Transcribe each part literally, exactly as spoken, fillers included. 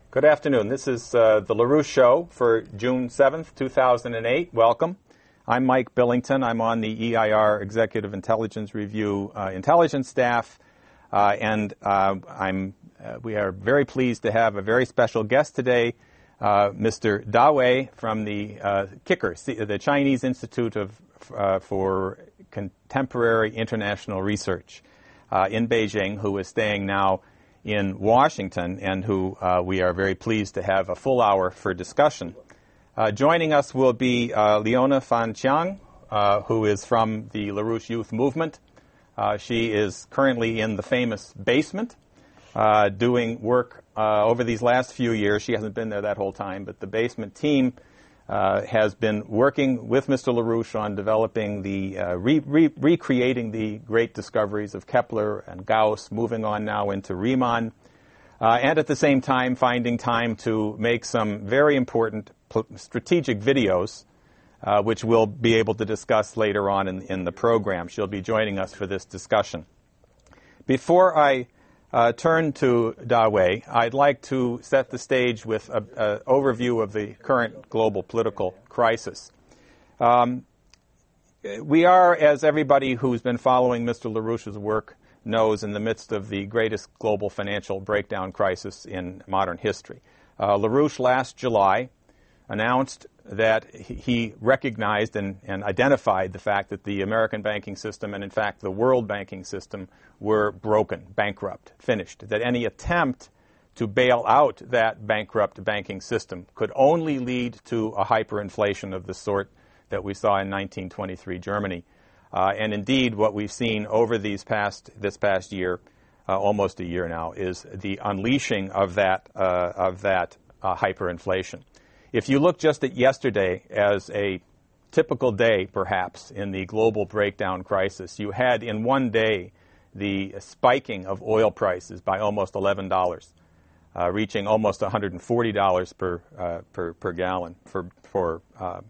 Good afternoon. This is uh, the LaRouche Show for June seventh, two thousand eight. Welcome. I'm Mike Billington. I'm on the E I R Executive Intelligence Review uh, intelligence staff, uh, and uh, I'm. Uh, we are very pleased to have a very special guest today, uh, Mister Da Wei from the uh, KICR, the Chinese Institute of uh, for Contemporary International Research uh, in Beijing, who is staying now in Washington, and who uh, we are very pleased to have a full hour for discussion. Uh, joining us will be uh, Leona Fan Chiang, uh, who is from the LaRouche Youth Movement. Uh, she is currently in the famous basement, uh, doing work uh, over these last few years. She hasn't been there that whole time, but the basement team uh, has been working with Mister LaRouche on developing the, uh, re- re- recreating the great discoveries of Kepler and Gauss, moving on now into Riemann, uh, and at the same time finding time to make some very important pl- strategic videos, uh, which we'll be able to discuss later on in, in the program. She'll be joining us for this discussion. Before I Uh, turn to Da Wei, I'd like to set the stage with an overview of the current global political crisis. Um, we are, as everybody who's been following Mister LaRouche's work knows, in the midst of the greatest global financial breakdown crisis in modern history. Uh, LaRouche last July announced that he recognized and, and identified the fact that the American banking system and, in fact, the world banking system were broken, bankrupt, finished, that any attempt to bail out that bankrupt banking system could only lead to a hyperinflation of the sort that we saw in nineteen twenty-three Germany. Uh, and indeed, what we've seen over these past, this past year, uh, almost a year now, is the unleashing of that, uh, of that uh, hyperinflation. If you look just at yesterday as a typical day, perhaps, in the global breakdown crisis, you had in one day the spiking of oil prices by almost eleven dollars, uh, reaching almost one hundred forty dollars per uh, per per gallon for for uh,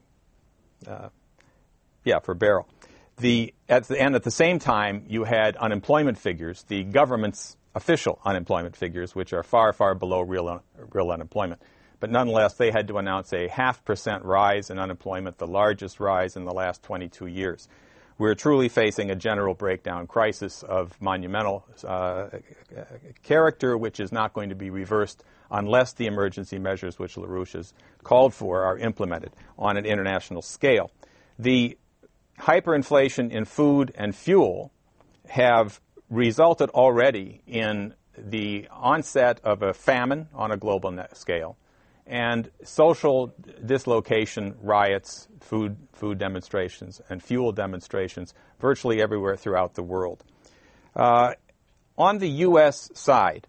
uh, yeah for barrel. The at the and at the same time you had unemployment figures, the government's official unemployment figures, which are far far below real un, real unemployment. But nonetheless, they had to announce a half percent rise in unemployment, the largest rise in the last twenty-two years. We're truly facing a general breakdown crisis of monumental uh, character, which is not going to be reversed unless the emergency measures which LaRouche has called for are implemented on an international scale. The hyperinflation in food and fuel have resulted already in the onset of a famine on a global scale, and social dislocation, riots, food food demonstrations, and fuel demonstrations virtually everywhere throughout the world. Uh, on the U S side,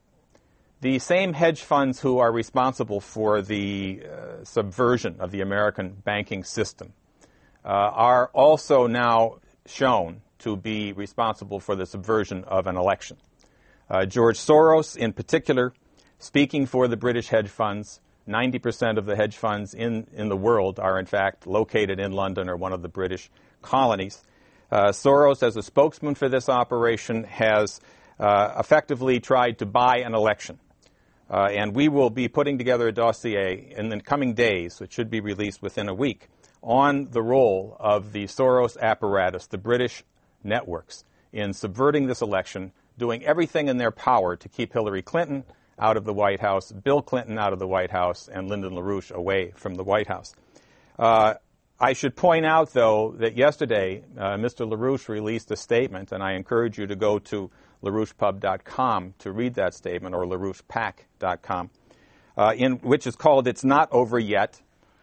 the same hedge funds who are responsible for the uh, subversion of the American banking system uh, are also now shown to be responsible for the subversion of an election. Uh, George Soros, in particular, speaking for the British hedge funds, ninety percent of the hedge funds in, in the world are, in fact, located in London or one of the British colonies. Uh, Soros, as a spokesman for this operation, has uh, effectively tried to buy an election. Uh, and we will be putting together a dossier in the coming days, which should be released within a week, on the role of the Soros apparatus, the British networks, in subverting this election, doing everything in their power to keep Hillary Clinton out of the White House, Bill Clinton out of the White House, and Lyndon LaRouche away from the White House. Uh, I should point out, though, that yesterday uh, Mister LaRouche released a statement, and I encourage you to go to LaRouche Pub dot com to read that statement, or LaRouche Pac dot com, uh, in which is called "It's Not Over Yet."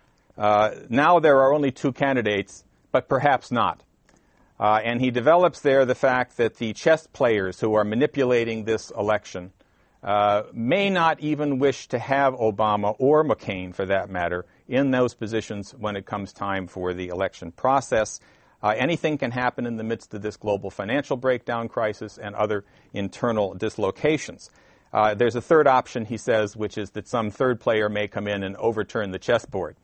Uh, now there are only two candidates, but perhaps not. Uh, and he develops there the fact that the chess players who are manipulating this election uh, may not even wish to have Obama or McCain, for that matter, in those positions when it comes time for the election process. Uh, anything can happen in the midst of this global financial breakdown crisis and other internal dislocations. Uh, there's a third option, he says, which is that some third player may come in and overturn the chessboard.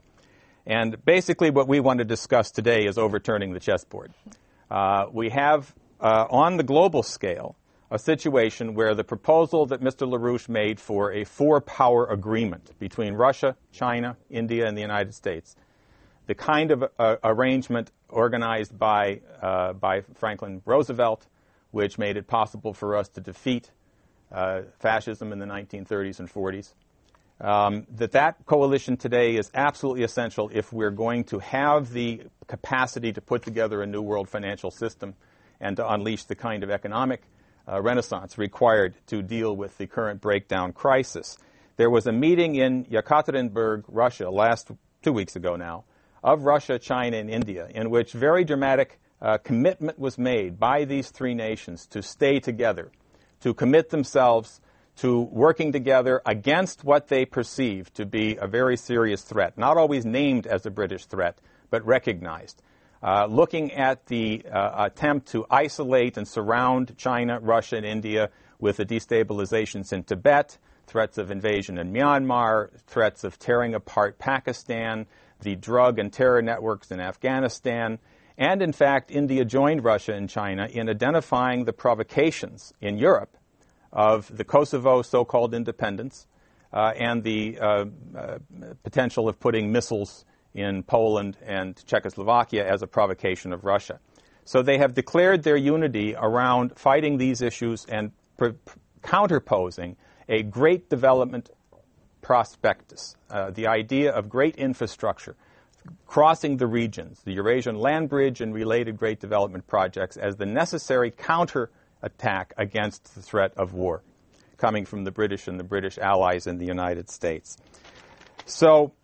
And basically what we want to discuss today is overturning the chessboard. Uh, we have, uh, on the global scale, a situation where the proposal that Mister LaRouche made for a four-power agreement between Russia, China, India, and the United States, the kind of uh, arrangement organized by, uh, by Franklin Roosevelt, which made it possible for us to defeat uh, fascism in the nineteen thirties and forties, um, that that coalition today is absolutely essential if we're going to have the capacity to put together a new world financial system and to unleash the kind of economic uh, renaissance required to deal with the current breakdown crisis. There was a meeting in Yekaterinburg, Russia, last two weeks ago now, of Russia, China, and India, in which very dramatic uh, commitment was made by these three nations to stay together, to commit themselves to working together against what they perceive to be a very serious threat, not always named as a British threat, but recognized. Uh, looking at the uh, attempt to isolate and surround China, Russia, and India with the destabilizations in Tibet, threats of invasion in Myanmar, threats of tearing apart Pakistan, the drug and terror networks in Afghanistan, and in fact, India joined Russia and China in identifying the provocations in Europe of the Kosovo so-called independence uh, and the uh, uh, potential of putting missiles in Poland and Czechoslovakia as a provocation of Russia. So they have declared their unity around fighting these issues and pr- counterposing a great development prospectus, uh, the idea of great infrastructure, crossing the regions, the Eurasian land bridge and related great development projects as the necessary counterattack against the threat of war coming from the British and the British allies in the United States. So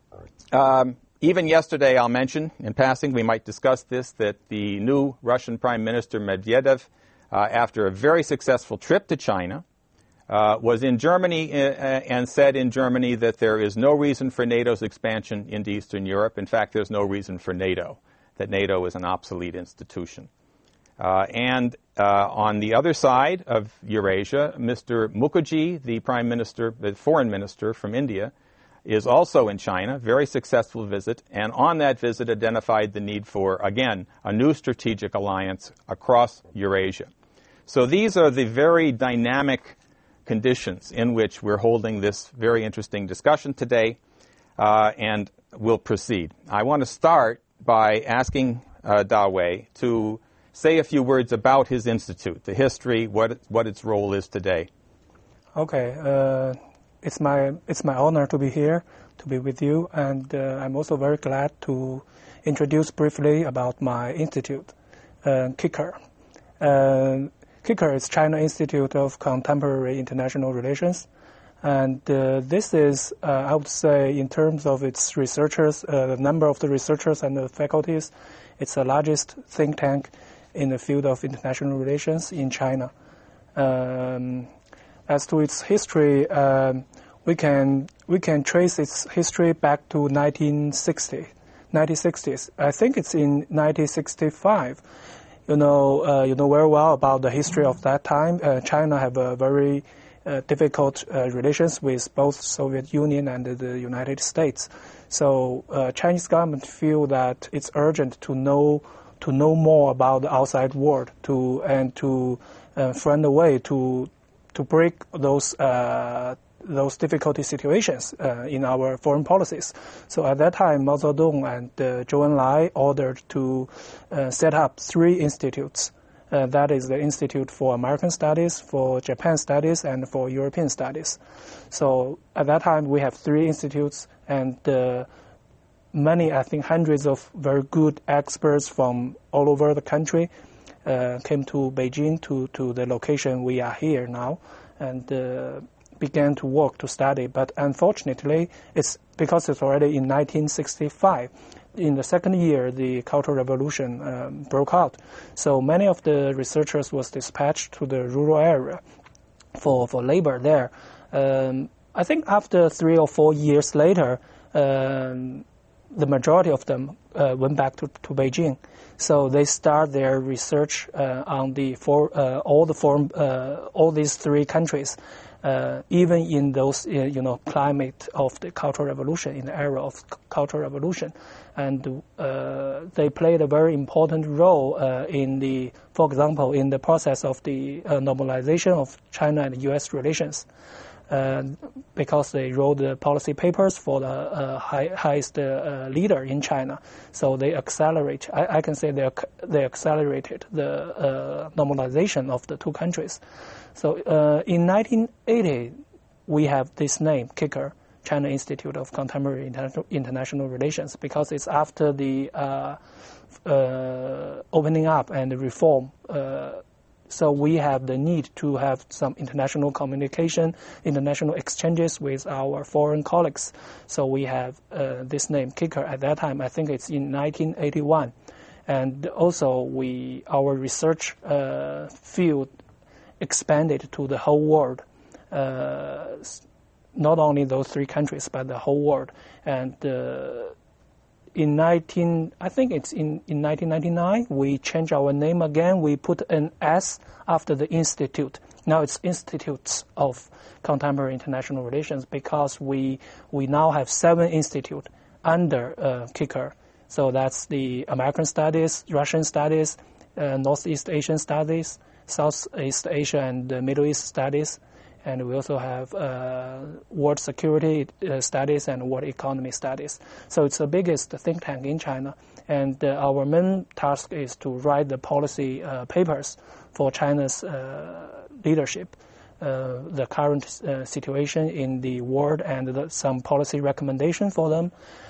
um, even yesterday, I'll mention in passing, we might discuss this, that the new Russian Prime Minister Medvedev, uh, after a very successful trip to China, Uh, was in Germany uh, and said in Germany that there is no reason for NATO's expansion into Eastern Europe. In fact, there's no reason for NATO, that NATO is an obsolete institution. Uh, and uh, on the other side of Eurasia, Mister Mukherjee, the Prime Minister, the Foreign Minister from India, is also in China, very successful visit, and on that visit identified the need for, again, a new strategic alliance across Eurasia. So these are the very dynamic conditions in which we're holding this very interesting discussion today, uh, and we'll proceed. I want to start by asking uh, Dawei to say a few words about his institute, the history, what it, what its role is today. Okay, uh, it's my it's my honor to be here, to be with you, and uh, I'm also very glad to introduce briefly about my institute, uh, KICKR. Uh, KICKR is China Institute of Contemporary International Relations, and uh, this is, uh, I would say, in terms of its researchers, uh, the number of the researchers and the faculties, it's the largest think tank in the field of international relations in China. Um, as to its history, um, we can we can trace its history back to nineteen sixty, nineteen sixties. I think it's in nineteen sixty-five. You know, uh, you know very well about the history of that time. Uh, China have a very uh, difficult uh, relations with both Soviet Union and the United States. So uh, Chinese government feel that it's urgent to know to know more about the outside world to and to uh, find a way to to break those uh, those difficult situations uh, in our foreign policies. So at that time, Mao Zedong and uh, Zhou Enlai ordered to uh, set up three institutes. Uh, that is the Institute for American Studies, for Japan Studies, and for European Studies. So at that time, we have three institutes, and uh, many, I think hundreds of very good experts from all over the country uh, came to Beijing, to, to the location we are here now, and uh, began to work, to study. But unfortunately, it's because it's already in nineteen sixty-five. In the second year, the Cultural Revolution um, broke out. So many of the researchers was dispatched to the rural area for, for labor there. Um, I think after three or four years later, um, the majority of them uh, went back to, to Beijing. So they start their research uh, on the for, uh, all the foreign, uh, all these three countries. Uh, even in those, uh, you know, climate of the Cultural Revolution, in the era of c- Cultural Revolution, and uh, they played a very important role uh, in the, for example, in the process of the uh, normalization of China and U S relations, uh, because they wrote the policy papers for the uh, high, highest uh, leader in China. So they accelerate. I, I can say they they accelerated the uh, normalization of the two countries. So uh, in nineteen eighty, we have this name, KICKR, China Institute of Contemporary Inter- International Relations, because it's after the uh, uh, opening up and the reform. Uh, so we have the need to have some international communication, international exchanges with our foreign colleagues. So we have uh, this name, KICKR. At that time, I think it's in nineteen eighty-one. And also we our research uh, field expanded to the whole world, uh, not only those three countries, but the whole world. And uh, in nineteen, I think it's in, in nineteen ninety-nine, we changed our name again. We put an S after the institute. Now it's Institutes of Contemporary International Relations, because we we now have seven institutes under uh, KICKR. So that's the American Studies, Russian Studies, uh, Northeast Asian Studies, Southeast Asia and uh, Middle East Studies, and we also have uh, World Security uh, Studies and World Economy Studies. So it's the biggest think tank in China, and uh, our main task is to write the policy uh, papers for China's uh, leadership, uh, the current uh, situation in the world, and the, some policy recommendation for them.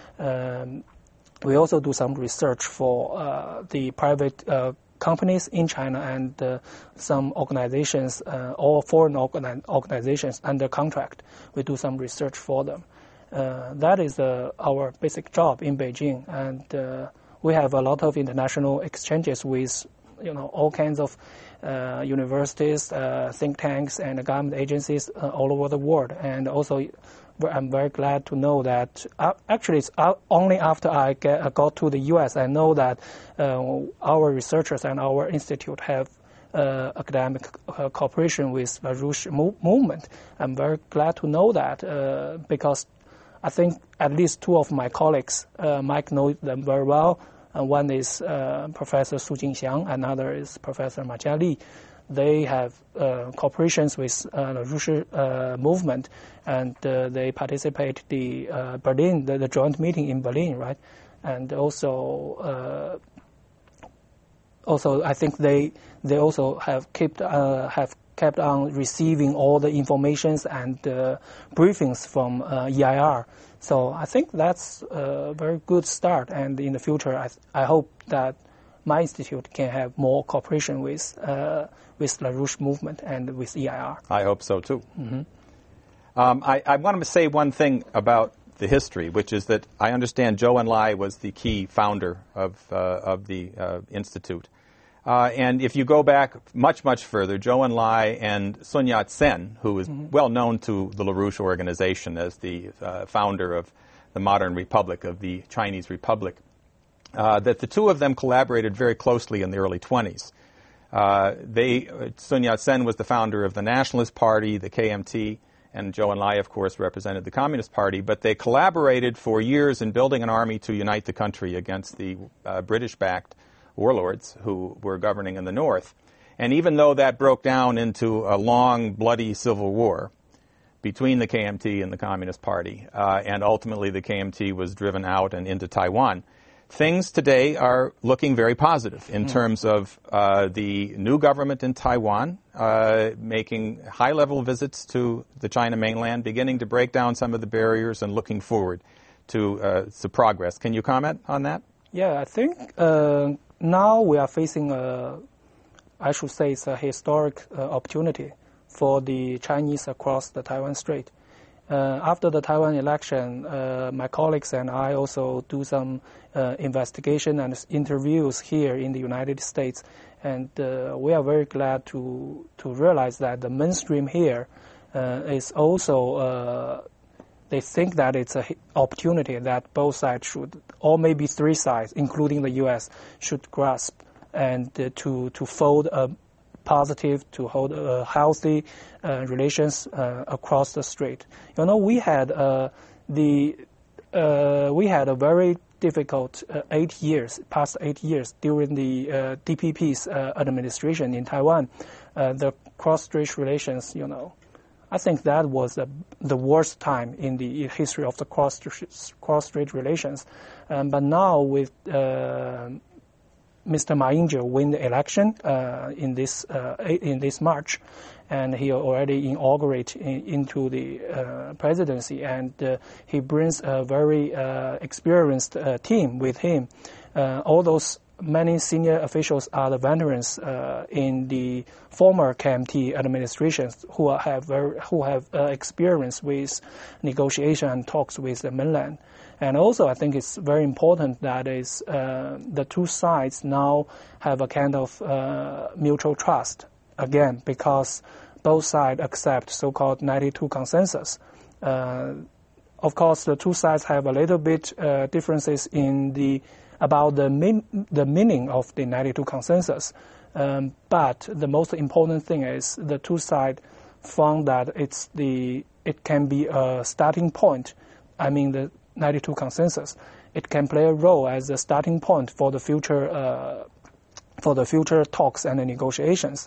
Um, we also do some research for uh, the private uh, companies in China and uh, some organizations, uh, all foreign organi- organizations under contract. We do some research for them. Uh, that is uh, our basic job in Beijing, and uh, we have a lot of international exchanges with, you know, all kinds of uh, universities, uh, think tanks, and government agencies uh, all over the world. And also, I'm very glad to know that uh, actually it's uh, only after I get, uh, got to the U S I know that uh, our researchers and our institute have uh, academic uh, cooperation with the LaRouche mo- movement. I'm very glad to know that uh, because I think at least two of my colleagues, uh, Mike knows them very well. Uh, one is uh, Professor Su Jingxiang, another is Professor Ma Jiali. They have uh, cooperations with uh, the LaRouche uh, movement, and uh, they participate the uh, Berlin, the, the joint meeting in Berlin, right? And also, uh, also I think they they also have kept uh, have kept on receiving all the informations and uh, briefings from uh, E I R. So I think that's a very good start, and in the future, I I hope that my institute can have more cooperation with uh, with LaRouche movement and with E I R. I hope so too. Mm-hmm. Um, I, I want to say one thing about the history, which is that I understand Zhou Enlai was the key founder of uh, of the uh, institute. Uh, and if you go back much, much further, Zhou Enlai and Sun Yat-sen, who is mm-hmm. well known to the LaRouche organization as the uh, founder of the modern republic, of the Chinese Republic, uh, that the two of them collaborated very closely in the early twenties. Uh, they, Sun Yat-sen was the founder of the Nationalist Party, the K M T, and Zhou Enlai, of course, represented the Communist Party, but they collaborated for years in building an army to unite the country against the uh, British-backed warlords who were governing in the north. And even though that broke down into a long, bloody civil war between the K M T and the Communist Party, uh, and ultimately the K M T was driven out and into Taiwan, things today are looking very positive in mm. terms of uh, the new government in Taiwan uh, making high-level visits to the China mainland, beginning to break down some of the barriers and looking forward to, uh, to progress. Can you comment on that? Yeah, I think uh, now we are facing a, I should say it's a historic uh, opportunity for the Chinese across the Taiwan Strait. Uh, after the Taiwan election, uh, my colleagues and I also do some uh, investigation and interviews here in the United States, and uh, we are very glad to to realize that the mainstream here uh, is also uh, they think that it's an opportunity that both sides should, or maybe three sides, including the U S, should grasp and uh, to to fold a positive, to hold uh, healthy uh, relations uh, across the strait. You know, we had uh, the uh, we had a very difficult uh, eight years, past eight years during the uh, D P P's uh, administration in Taiwan. Uh, the cross-strait relations, you know, I think that was the, the worst time in the history of the cross cross-strait relations. Um, but now with uh, Mister Ma Ying-jeou win the election uh, in this uh, in this March, and he already inaugurated in, into the uh, presidency, and uh, he brings a very uh, experienced uh, team with him. Uh, all those many senior officials are the veterans uh, in the former K M T administrations who have very, who have uh, experience with negotiation and talks with the mainland. And also, I think it's very important that is uh, the two sides now have a kind of uh, mutual trust again, because both sides accept so-called ninety-two consensus. Uh, of course, the two sides have a little bit uh, differences in the about the min, the meaning of the ninety-two consensus. Um, but the most important thing is the two sides found that it's the it can be a starting point. I mean, the ninety-two consensus, it can play a role as a starting point for the future uh, for the future talks and the negotiations.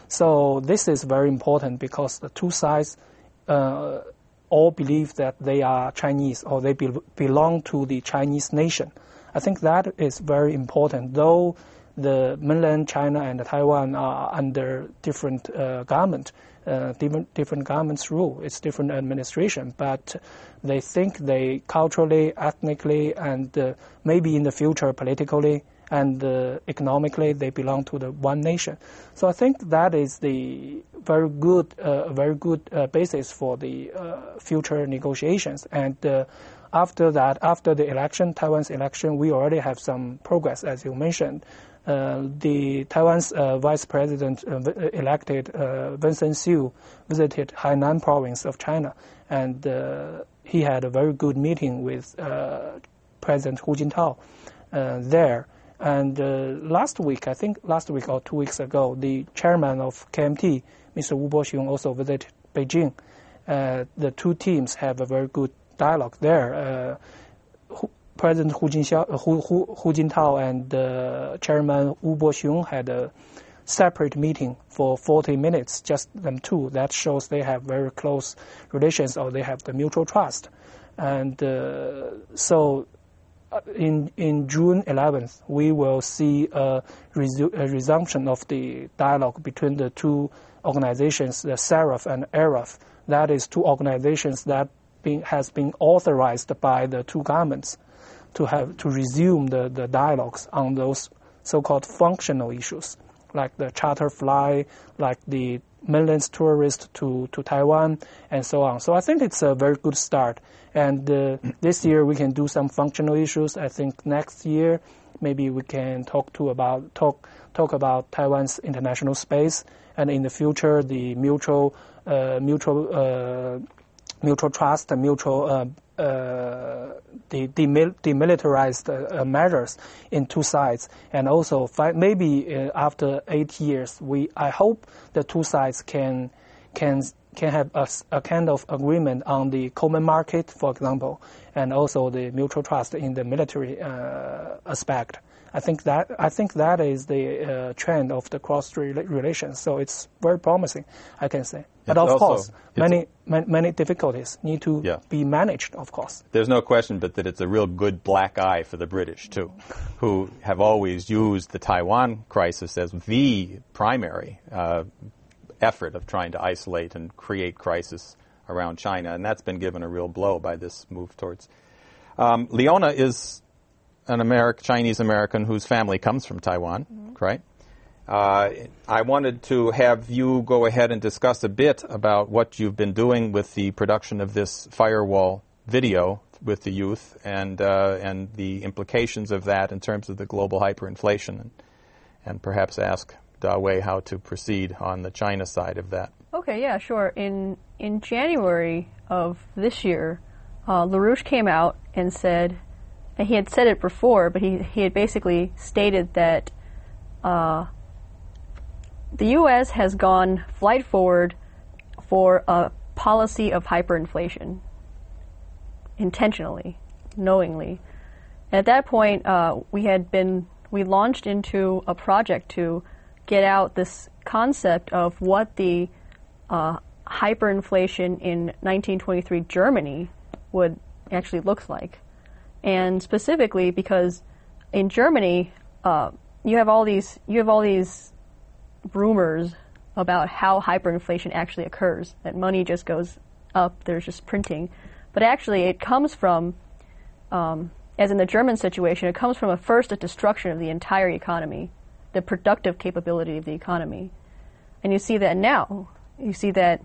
So this is very important because the two sides uh, all believe that they are Chinese or they be- belong to the Chinese nation. I think that is very important, though the mainland China and Taiwan are under different uh, government, uh, different different governments rule. It's different administration, but they think they culturally, ethnically, and uh, maybe in the future politically and uh, economically they belong to the one nation. So I think that is the very good, uh, very good uh, basis for the uh, future negotiations. And uh, after that, after the election, Taiwan's election, we already have some progress, as you mentioned. Uh, the Taiwan's uh, vice president uh, elected uh, Vincent Hsu visited Hainan province of China, and uh, he had a very good meeting with uh, President Hu Jintao uh, there. And uh, last week, I think last week or two weeks ago, the chairman of K M T, Mister Wu Boxiong, also visited Beijing. Uh, the two teams have a very good dialogue there. Uh, President Hu, Jinxiao, Hu, Hu, Hu Jintao and uh, Chairman Wu Boxiong had a separate meeting for forty minutes, just them two. That shows they have very close relations or they have the mutual trust. And uh, so in in June eleventh, we will see a, resu- a resumption of the dialogue between the two organizations, the SARAF and ARAF. That is two organizations that being, has been authorized by the two governments to have to resume the, the dialogues on those so-called functional issues, like the charter flight, like the mainland tourists to, to Taiwan, and so on. So I think it's a very good start. And uh, this year we can do some functional issues. I think next year maybe we can talk to about talk talk about Taiwan's international space, and in the future the mutual uh, mutual uh, mutual trust and mutual uh, uh, the demil- demilitarized uh, measures in two sides, and also fi- maybe uh, after eight years, we I hope the two sides can can can have a, a kind of agreement on the common market, for example, and also the mutual trust in the military uh, aspect. I think that I think that is the uh, trend of the cross-strait relations. So it's very promising, I can say. But it's of also, course, many, many many difficulties need to yeah. be managed. Of course, there's no question, but that it's a real good black eye for the British too, who have always used the Taiwan crisis as the primary uh, effort of trying to isolate and create crisis around China, and that's been given a real blow by this move towards. Um, Leona is an Ameri- Chinese American whose family comes from Taiwan, mm-hmm. right? Uh, I wanted to have you go ahead and discuss a bit about what you've been doing with the production of this firewall video with the youth, and uh, and the implications of that in terms of the global hyperinflation, and, and perhaps ask Dawei how to proceed on the China side of that. Okay, yeah, sure. In in January of this year, uh, LaRouche came out and said, and he had said it before, but he he had basically stated that uh, the U S has gone flight forward for a policy of hyperinflation, intentionally, knowingly. At that point, uh, we had been, we launched into a project to get out this concept of what the uh, hyperinflation in nineteen twenty-three Germany would actually look like. And specifically because in Germany, uh, you have all these, you have all these rumors about how hyperinflation actually occurs, that money just goes up, there's just printing. But actually it comes from, um, as in the German situation, it comes from a first a destruction of the entire economy, the productive capability of the economy. And you see that now. You see that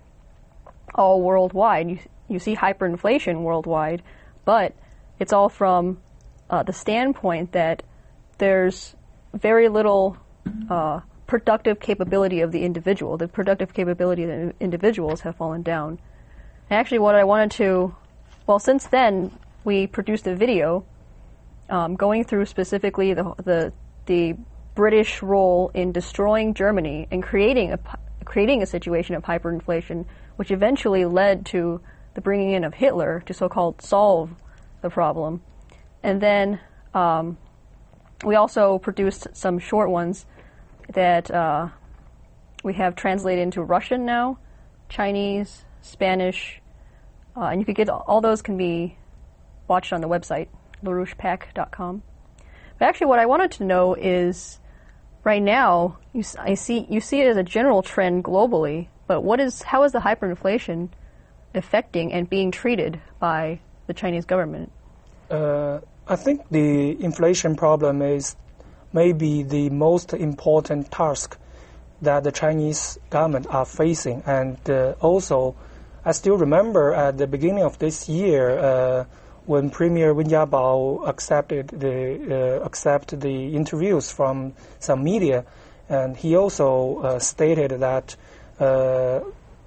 all worldwide. You, you see hyperinflation worldwide, but it's all from uh, the standpoint that there's very little uh, productive capability of the individual. The productive capability of the individuals have fallen down. And actually what I wanted to, well, since then, we produced a video um, going through specifically the, the, the British role in destroying Germany and creating a, creating a situation of hyperinflation, which eventually led to the bringing in of Hitler to so-called solve the problem. And then um, we also produced some short ones that uh, we have translated into Russian now, Chinese, Spanish, uh, and you could get all those can be watched on the website, larouche pack dot com. But actually, what I wanted to know is, right now, you, I see you see it as a general trend globally. But what is how is the hyperinflation affecting and being treated by the Chinese government? Uh, I think the inflation problem is maybe the most important task that the Chinese government are facing. And uh, also, I still remember at the beginning of this year uh, when Premier Wen Jiabao accepted the uh, accept the interviews from some media, and he also uh, stated that uh,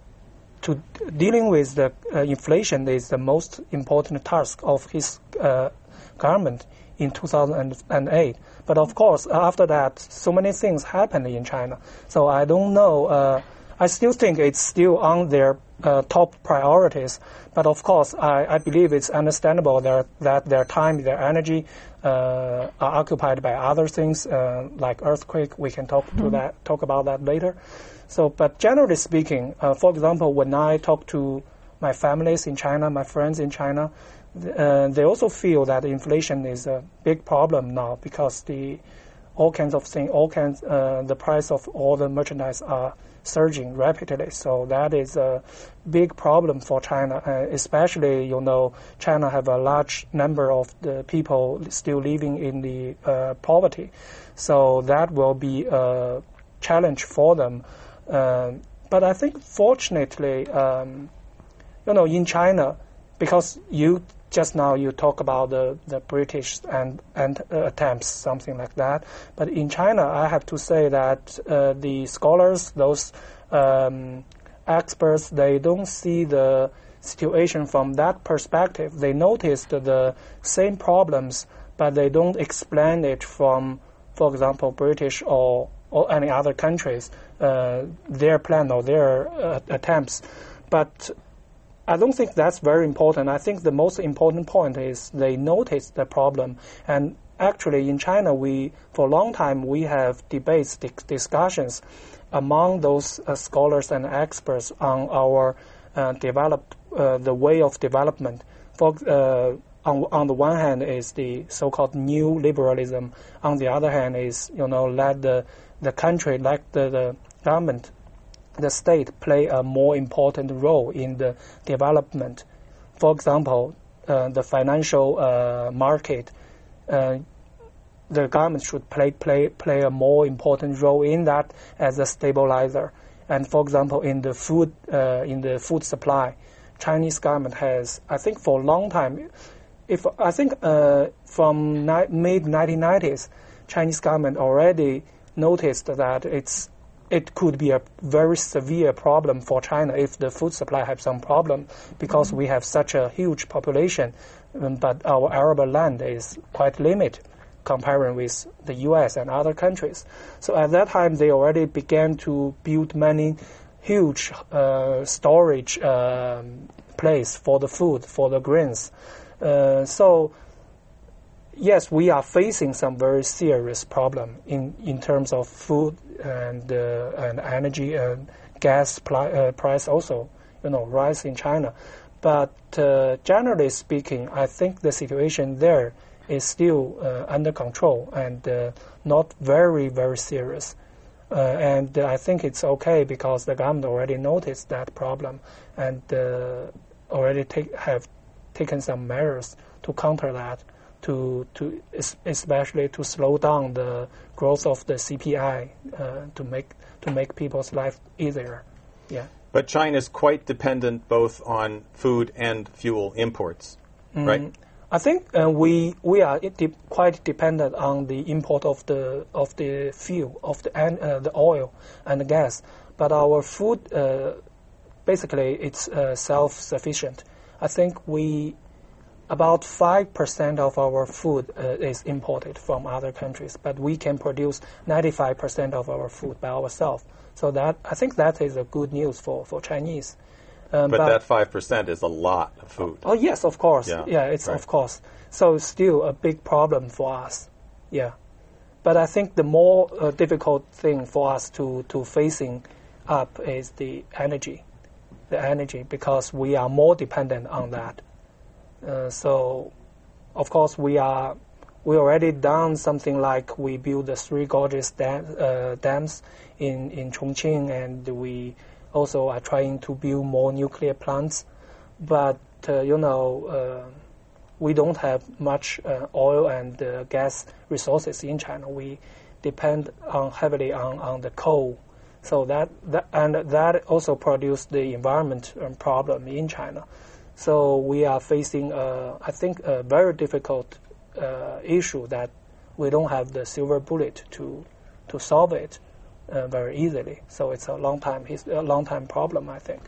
to dealing with the uh, inflation is the most important task of his uh, government in two thousand eight. But of course, after that, so many things happened in China. So I don't know. Uh, I still think it's still on their uh, top priorities. But of course, I, I believe it's understandable that, that their time, their energy uh, are occupied by other things uh, like earthquake. We can talk mm-hmm. to that, talk about that later. So, but generally speaking, uh, for example, when I talk to my families in China, my friends in China, Uh, they also feel that inflation is a big problem now because the all kinds of things, all kinds, uh, the price of all the merchandise are surging rapidly. So that is a big problem for China, uh, especially, you know, China have a large number of the people still living in the uh, poverty. So that will be a challenge for them. Uh, but I think fortunately, um, you know, in China, because you just now you talk about the, the British and, and uh, attempts, something like that. But in China, I have to say that uh, the scholars, those um, experts, they don't see the situation from that perspective. They noticed the same problems, but they don't explain it from, for example, British or, or any other countries, uh, their plan or their uh, attempts. But I don't think that's very important. I think the most important point is they notice the problem. And actually in China, we for a long time, we have debates, discussions among those uh, scholars and experts on our uh, developed, uh, the way of development. For, uh, on, on the one hand is the so-called new liberalism. On the other hand is, you know, let the, the country, let the, the government, the state play a more important role in the development. For example, uh, the financial uh, market, uh, the government should play, play play a more important role in that as a stabilizer. And for example, in the food uh, in the food supply, Chinese government has, I think, for a long time, if I think uh, from ni- mid nineteen nineties, Chinese government already noticed that it's it could be a very severe problem for China if the food supply has some problem, because mm-hmm. we have such a huge population, um, but our arable land is quite limited. comparing with the U S and other countries. So at that time, they already began to build many huge uh, storage um, place for the food, for the grains. Uh, so yes, we are facing some very serious problem in, in terms of food and uh, and energy and gas pli- uh, price also, you know, rise in China. But uh, generally speaking, I think the situation there is still uh, under control and uh, not very, very serious. Uh, and uh, I think it's okay because the government already noticed that problem and uh, already take, have taken some measures to counter that, to to especially to slow down the growth of the C P I uh, to make to make people's life easier. Yeah. But China is quite dependent both on food and fuel imports, mm, right? I think uh, we we are de- quite dependent on the import of the of the fuel, of the uh, the oil and the gas. But our food, uh, basically, it's uh, self-sufficient. I think we about five percent of our food uh, is imported from other countries, but we can produce ninety-five percent of our food by ourselves. So that I think that is a good news for for Chinese. Um, but, but that five percent is a lot of food. Oh, yes, of course. Yeah, yeah it's right. Of course. So it's still a big problem for us. Yeah. But I think the more uh, difficult thing for us to, to facing up is the energy. The energy, because we are more dependent on that. Uh, so, of course, we are we already done something like we built the three gorgeous dam, uh, dams in, in Chongqing, and we also are trying to build more nuclear plants, but uh, you know uh, we don't have much uh, oil and uh, gas resources in China. We depend on heavily on, on the coal, so that, that and that also produced the environment problem in China. So we are facing, uh, I think, a very difficult uh, issue that we don't have the silver bullet to to solve it. Uh, very easily, so it's a long time, a long time problem, I think.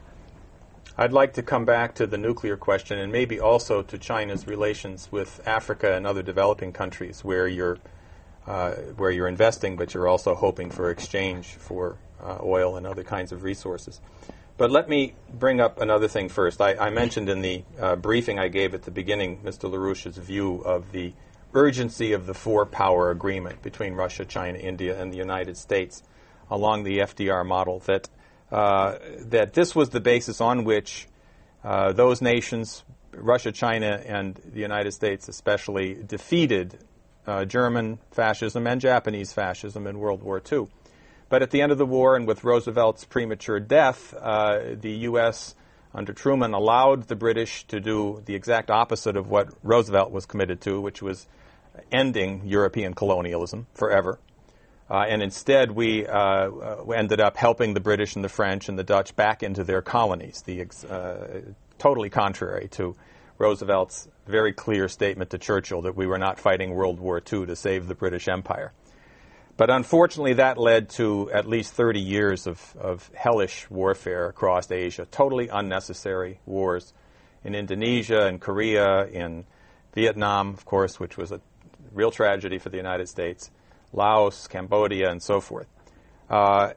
I'd like to come back to the nuclear question and maybe also to China's relations with Africa and other developing countries where you're uh, where you're investing, but you're also hoping for exchange for uh, oil and other kinds of resources. But let me bring up another thing first. I, I mentioned in the uh, briefing I gave at the beginning, Mister LaRouche's view of the urgency of the four-power agreement between Russia, China, India, and the United States along the F D R model, that uh, that this was the basis on which uh, those nations, Russia, China, and the United States especially, defeated uh, German fascism and Japanese fascism in World War Two. But at the end of the war, and with Roosevelt's premature death, uh, the U S under Truman allowed the British to do the exact opposite of what Roosevelt was committed to, which was ending European colonialism forever. Uh, and instead, we uh, uh, ended up helping the British and the French and the Dutch back into their colonies, the ex- uh, totally contrary to Roosevelt's very clear statement to Churchill that we were not fighting World War Two to save the British Empire. But unfortunately, that led to at least thirty years of, of hellish warfare across Asia, totally unnecessary wars in Indonesia, in Korea, in Vietnam, of course, which was a real tragedy for the United States, Laos, Cambodia, and so forth. Uh,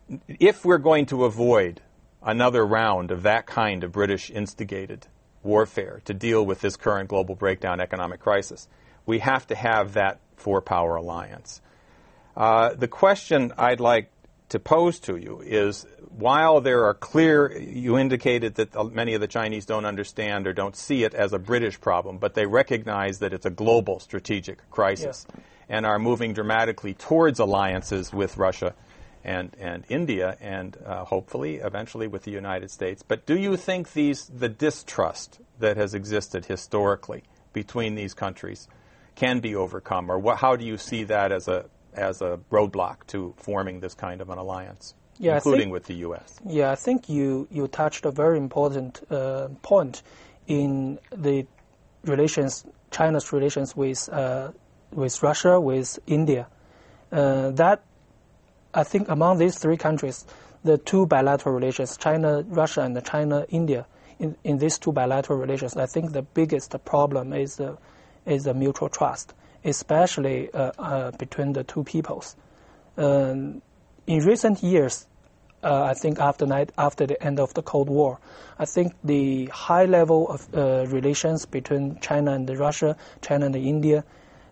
if we're going to avoid another round of that kind of British-instigated warfare to deal with this current global breakdown economic crisis, we have to have that four-power alliance. Uh, the question I'd like to pose to you is, while there are clear, you indicated that many of the Chinese don't understand or don't see it as a British problem, but they recognize that it's a global strategic crisis. Yeah. And are moving dramatically towards alliances with Russia and, and India, and uh, hopefully eventually with the United States. But do you think these the distrust that has existed historically between these countries can be overcome, or what, how do you see that as a as a roadblock to forming this kind of an alliance, yeah, including think, with the U S? Yeah, I think you you touched a very important uh, point in the relations, China's relations with. Uh, with Russia, with India. Uh, that, I think among these three countries, the two bilateral relations, China, Russia, and China, India, in, in these two bilateral relations, I think the biggest problem is the, is the mutual trust. especially uh, uh, between the two peoples. Um, in recent years, uh, I think after night, after the end of the Cold War, I think the high level of uh, relations between China and Russia, China and India,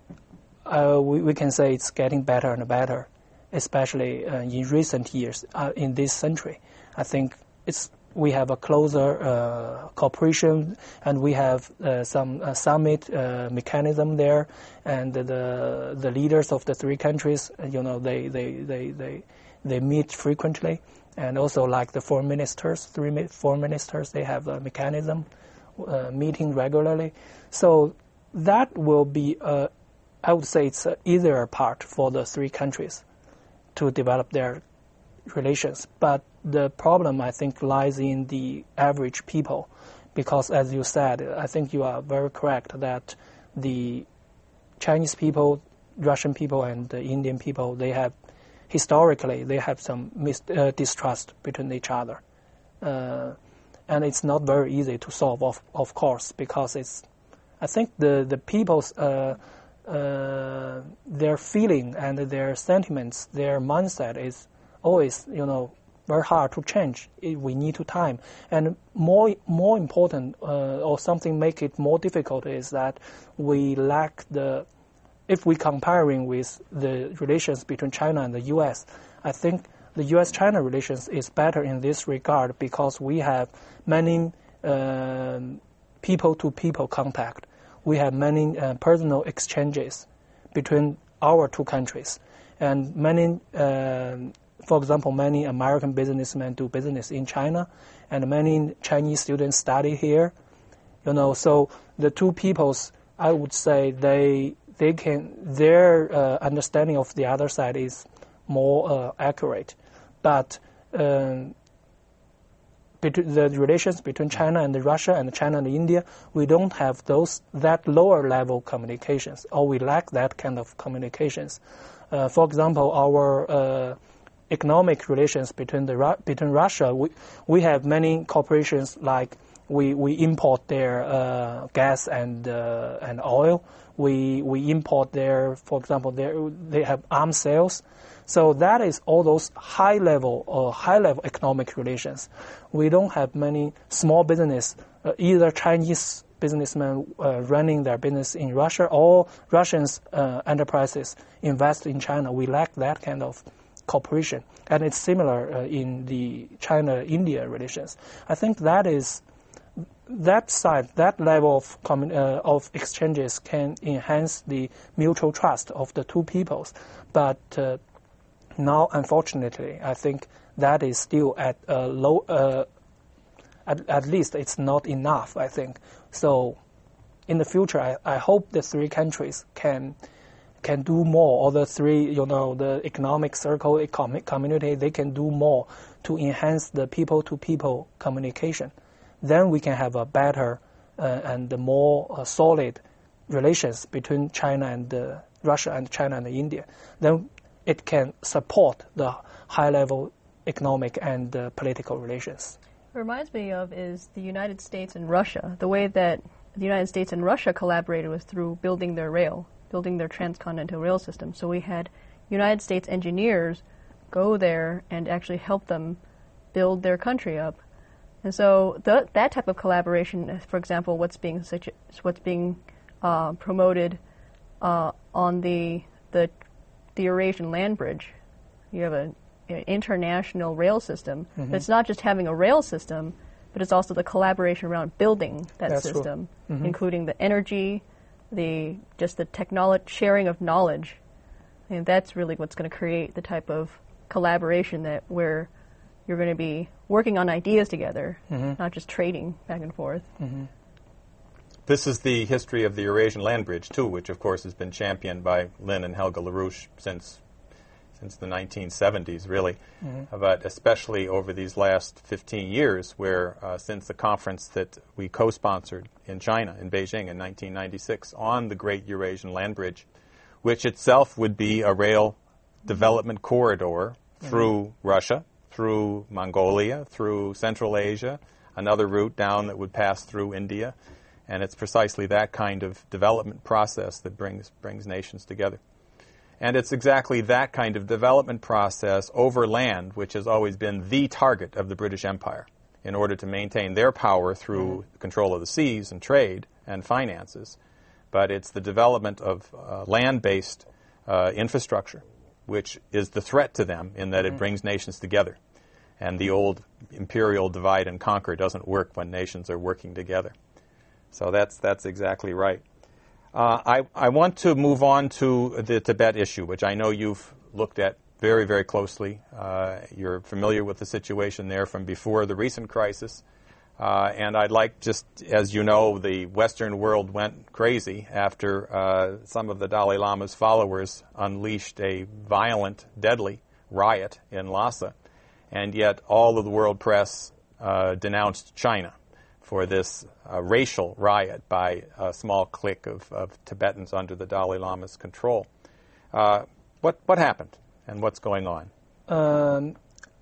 uh, we, we can say it's getting better and better, especially uh, in recent years, uh, in this century. I think it's we have a closer uh, cooperation, and we have uh, some uh, summit uh, mechanism there, and the the leaders of the three countries, you know, they they they they, they meet frequently, and also like the foreign ministers, three foreign ministers, they have a mechanism uh, meeting regularly. So that will be, uh, I would say, it's a easier part for the three countries to develop their relations, but the problem, I think, lies in the average people, because, as you said, I think you are very correct that the Chinese people, Russian people, and the Indian people, they have, historically, they have some mis- uh, distrust between each other. Uh, and it's not very easy to solve, of, of course, because it's, I think the, the people's, uh, uh, their feeling and their sentiments, their mindset is always, you know, very hard to change. We need to time. And more more important, uh, or something make it more difficult, is that we lack the, if we comparing with the relations between China and the U S, I think the U S China relations is better in this regard because we have many uh, people-to-people contact. We have many uh, personal exchanges between our two countries, and many uh, For example, many American businessmen do business in China, and many Chinese students study here. You know, so the two peoples, I would say, they they can their uh, understanding of the other side is more uh, accurate, but um, between the relations between China and Russia and China and India, we don't have those that lower level communications, or we lack that kind of communications. Uh, for example, our uh, economic relations between the between Russia, we we have many corporations, like we we import their uh, gas and uh, and oil. We we import their, for example, their they have arms sales. So that is all those high level or high level economic relations. We don't have many small business, uh, either Chinese businessmen uh, running their business in Russia or Russians uh, enterprises invest in China. We lack that kind of cooperation, and it's similar uh, in the China-India relations. I think that is that side, that level of commun- uh, of exchanges can enhance the mutual trust of the two peoples. But uh, now, unfortunately, I think that is still at a low. Uh, at, at least it's not enough, I think. So, in the future, I, I hope the three countries can. can do more, or the three, you know, the economic circle, economic community, they can do more to enhance the people-to-people communication. Then we can have a better uh, and more uh, solid relations between China and uh, Russia and China and India. Then it can support the high-level economic and uh, political relations. It reminds me of is the United States and Russia. The way that the United States and Russia collaborated was through building their rail. building their transcontinental rail system. So we had United States engineers go there and actually help them build their country up. And so the, that type of collaboration, for example, what's being what's being uh, promoted uh, on the the the Eurasian land bridge. You have a, an international rail system. Mm-hmm. But it's not just having a rail system, but it's also the collaboration around building that That's system, mm-hmm. including the energy, the just the technology sharing of knowledge, and that's really what's going to create the type of collaboration that where you're going to be working on ideas together, mm-hmm. not just trading back and forth. Mm-hmm. This is the history of the Eurasian land bridge too, which of course has been championed by Lynn and Helga LaRouche since since the nineteen seventies, really, mm-hmm. but especially over these last fifteen years, where uh, since the conference that we co-sponsored in China, in Beijing in nineteen ninety-six, on the Great Eurasian Land Bridge, which itself would be a rail development corridor through mm-hmm. Russia, through Mongolia, through Central Asia, another route down that would pass through India, And it's precisely that kind of development process that brings brings nations together. And it's exactly that kind of development process over land which has always been the target of the British Empire in order to maintain their power through mm-hmm. control of the seas and trade and finances. But it's the development of uh, land-based uh, infrastructure which is the threat to them in that mm-hmm. it brings nations together. And the old imperial divide and conquer doesn't work when nations are working together. So that's that's exactly right. Uh, I, I want to move on to the Tibet issue, which I know you've looked at very, very closely. Uh, you're familiar with the situation there from before the recent crisis. Uh, and I'd like, just as you know, the Western world went crazy after uh, some of the Dalai Lama's followers unleashed a violent, deadly riot in Lhasa. And yet all of the world press uh, denounced China for this uh, racial riot by a small clique of, of Tibetans under the Dalai Lama's control. Uh, what what happened and what's going on? Um,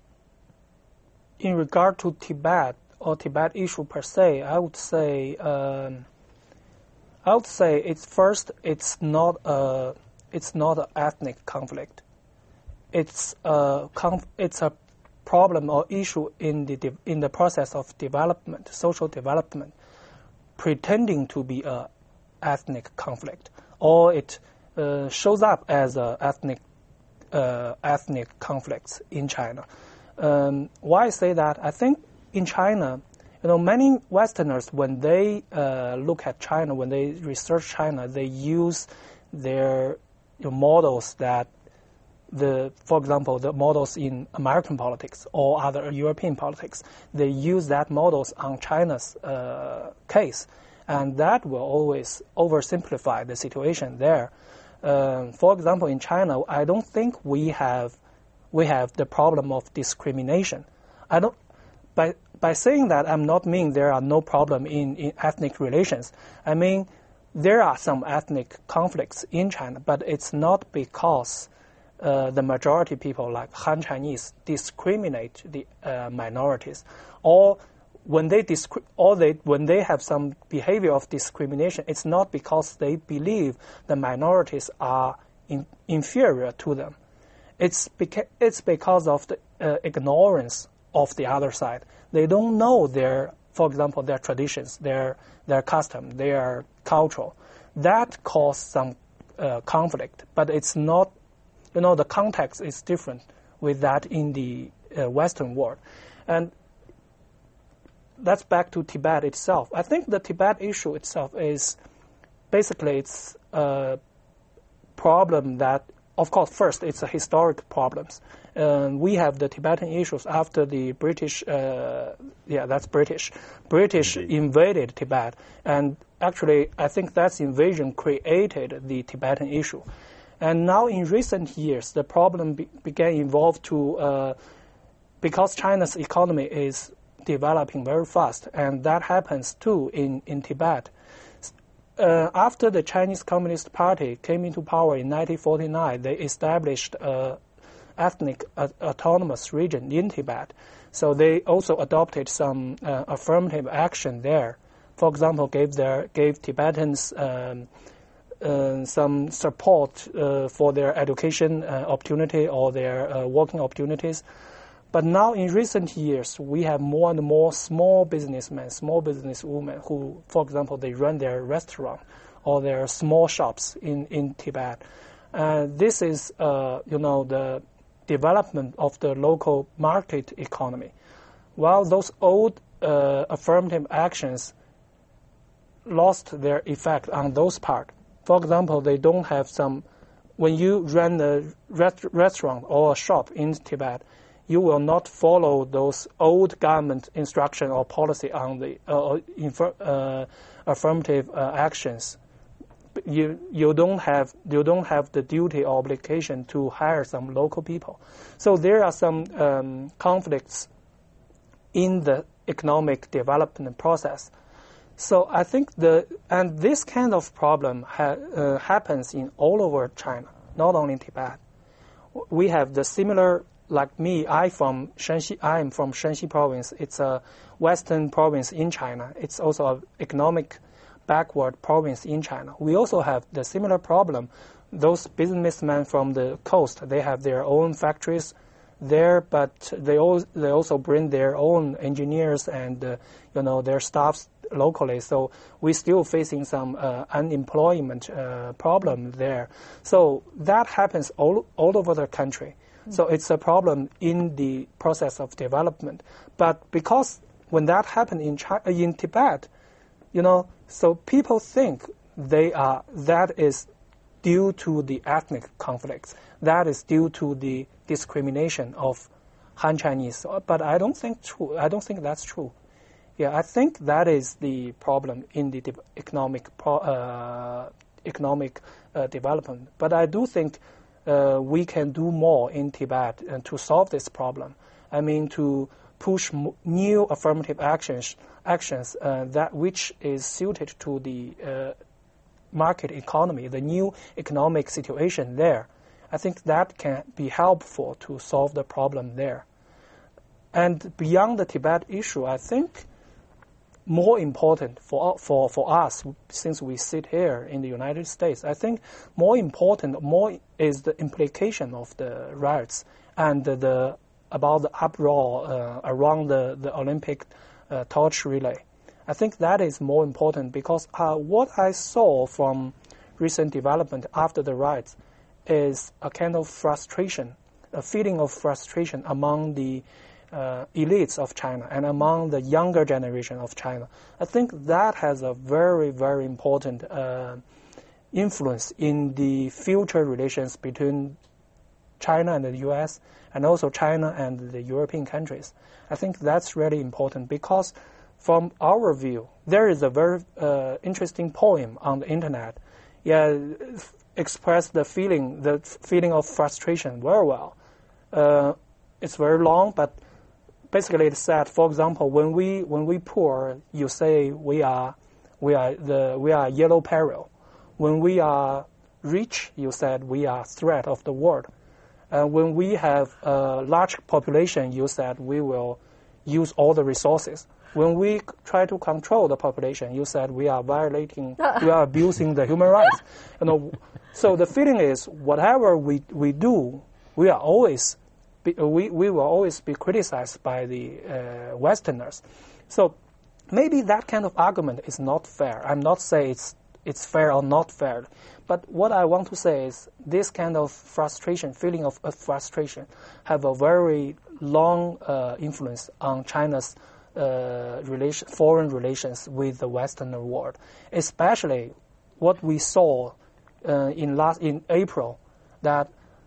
in regard to Tibet or Tibet issue per se, I would say um, I would say it's first it's not a it's not an ethnic conflict. It's a conf- it's a problem or issue in the de- in the process of development, social development, pretending to be a ethnic conflict, or it uh, shows up as a ethnic uh, ethnic conflicts in China. Um, why I say that? I think in China, you know, many Westerners, when they uh, look at China, when they research China, they use their you know, models that The, for example, the models in American politics or other European politics, they use that models on China's uh, case, and that will always oversimplify the situation there. Um, for example, in China, I don't think we have we have the problem of discrimination. I don't by by saying that, I'm not meaning there are no problem in, in ethnic relations. I mean there are some ethnic conflicts in China, but it's not because Uh, the majority people, like Han Chinese, discriminate the uh, minorities, or when they discri- or they when they have some behavior of discrimination, it's not because they believe the minorities are in- inferior to them. It's beca- it's because of the uh, ignorance of the other side. They don't know their, for example, their traditions, their their custom, their culture. That causes some uh, conflict, but it's not. You know, the context is different with that in the uh, Western world. And that's back to Tibet itself. I think the Tibet issue itself is basically it's a problem that, of course, first, it's a historic problem. Um, we have the Tibetan issues after the British, uh, yeah, that's British. British Indeed. invaded Tibet. And actually, I think that invasion created the Tibetan issue. And now in recent years, the problem be- began evolve to, uh, because China's economy is developing very fast, and that happens too in, in Tibet. Uh, after the Chinese Communist Party came into power in nineteen forty-nine, they established an ethnic uh, autonomous region in Tibet. So they also adopted some uh, affirmative action there. For example, gave their gave Tibetans um, Uh, some support uh, for their education uh, opportunity or their uh, working opportunities. But now in recent years, we have more and more small businessmen, small businesswomen who, for example, they run their restaurant or their small shops in, in Tibet. Uh, this is, uh, you know, the development of the local market economy. While those old uh, affirmative actions lost their effect on those parts. For example, they don't have some, when you run a rest, restaurant or a shop in Tibet, you will not follow those old government instruction or policy on the uh, infer, uh, affirmative uh, actions. You you don't have you don't have the duty or obligation to hire some local people. So there are some um, conflicts in the economic development process. So I think the and this kind of problem ha, uh, happens in all over China, not only in Tibet. We have the similar, like me, I from Shanxi. I am from Shanxi province. It's a western province in China. It's also an economic backward province in China. We also have the similar problem. Those businessmen from the coast, they have their own factories there, but they all, they also bring their own engineers and uh, you know their staffs locally. So we're still facing some uh, unemployment uh, problem there. So that happens all all over the country. Mm-hmm. So it's a problem in the process of development. But because when that happened in China, in Tibet, you know, so people think they are that is due to the ethnic conflicts. That is due to the discrimination of Han Chinese. But I don't think true. I don't think that's true. Yeah, I think that is the problem in the de- economic pro- uh, economic uh, development. But I do think uh, we can do more in Tibet uh, to solve this problem. I mean, to push m- new affirmative actions, actions uh, that which is suited to the uh, market economy, the new economic situation there. I think that can be helpful to solve the problem there. And beyond the Tibet issue, I think more important for for for us, since we sit here in the United States, I think more important, more is the implication of the riots and the, the about the uproar uh, around the the Olympic uh, torch relay. I think that is more important because uh, what I saw from recent development after the riots is a kind of frustration, a feeling of frustration among the uh, elites of China and among the younger generation of China. I think that has a very, very important uh, influence in the future relations between China and the U S and also China and the European countries. I think that's really important because from our view, there is a very uh, interesting poem on the internet. Yeah, express the feeling, the feeling of frustration very well. Uh, it's very long, but basically it said, for example, when we when we poor, you say we are we are the we are yellow peril. When we are rich, you said we are threat of the world. Uh, when we have a large population, you said we will use all the resources. When we try to control the population, you said we are violating, we are abusing the human rights. You know, so the feeling is whatever we, we do, we are always be, we we will always be criticized by the uh, Westerners. So maybe that kind of argument is not fair. I'm not saying it's it's fair or not fair, but what I want to say is this kind of frustration, feeling of uh, frustration, have a very long uh, influence on China's Uh, relation, foreign relations with the Western world, especially what we saw uh, in last in April, that